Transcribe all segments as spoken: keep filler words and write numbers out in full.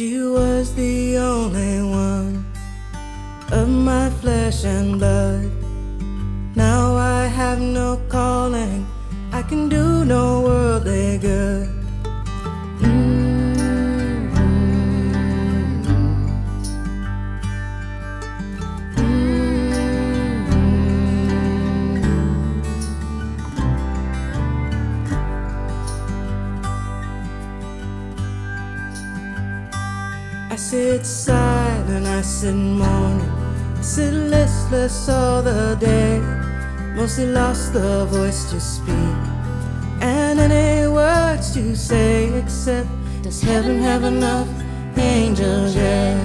She was the only one of my flesh and blood. Now I have no calling, I can do no worldly good. I sit silent, I sit mourning, I sit listless all the day, mostly lost the voice to speak, and any words to say, except does heaven have enough angels yet?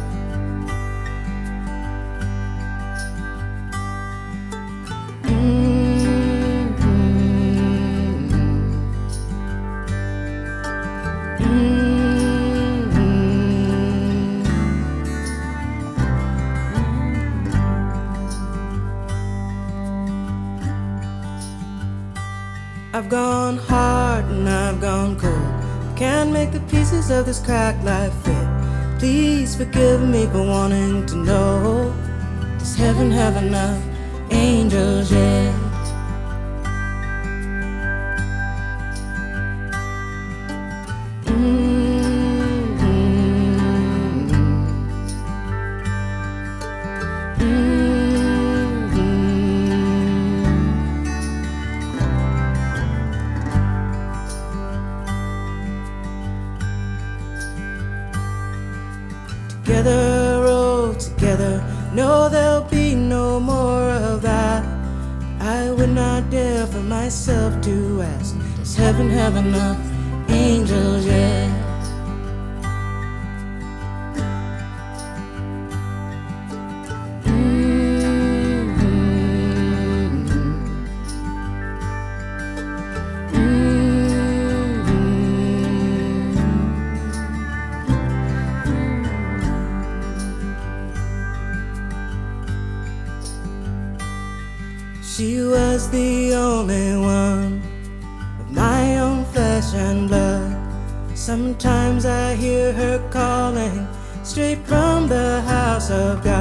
I've gone hard and I've gone cold, can't make the pieces of this cracked life fit. Please forgive me for wanting to know, does heaven have enough angels yet? Together, oh, together, no, there'll be no more of that. I would not dare for myself to ask, does heaven have enough angels yet? She was the only one of my own flesh and blood. Sometimes I hear her calling straight from the house of God.